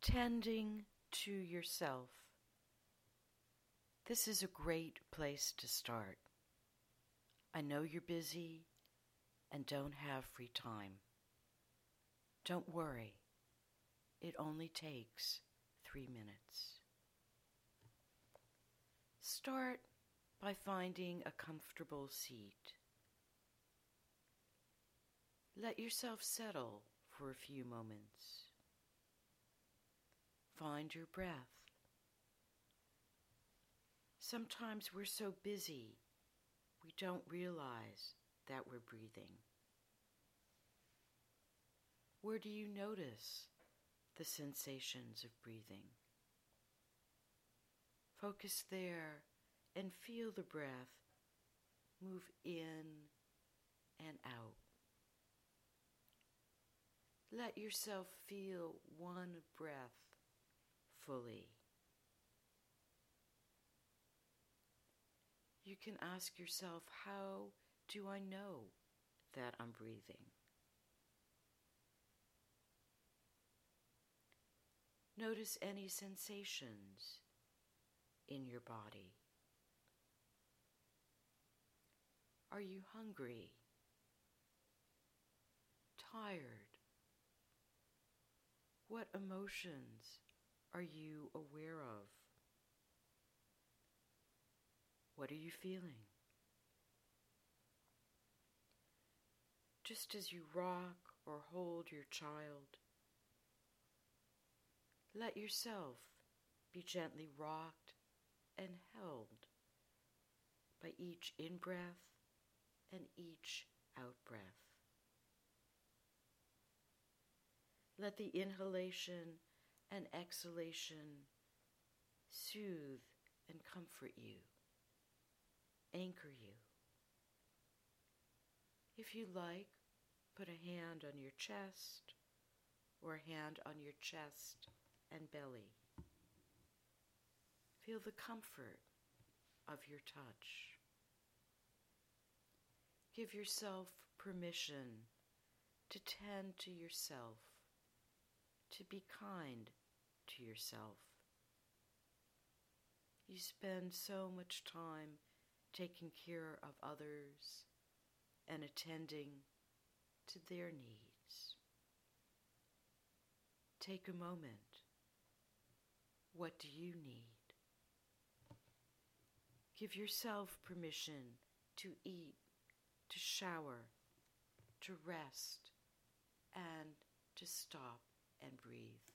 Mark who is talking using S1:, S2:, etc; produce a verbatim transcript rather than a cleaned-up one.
S1: Tending to yourself. This is a great place to start. I know you're busy and don't have free time. Don't worry. It only takes three minutes. Start by finding a comfortable seat. Let yourself settle for a few moments. Find your breath. Sometimes we're so busy, we don't realize that we're breathing. Where do you notice the sensations of breathing? Focus there and feel the breath move in and out. Let yourself feel one breath fully. You can ask yourself, how do I know that I'm breathing? Notice any sensations in your body. Are you hungry? Tired? What emotions are you aware of? What are you feeling? Just as you rock or hold your child, let yourself be gently rocked and held by each in-breath and each out-breath. Let the inhalation and exhalation soothe and comfort you, anchor you. If you like, put a hand on your chest or a hand on your chest and belly. Feel the comfort of your touch. Give yourself permission to tend to yourself, to be kind to yourself. You spend so much time taking care of others and attending to their needs. Take a moment. What do you need? Give yourself permission to eat, to shower, to rest, and to stop and breathe.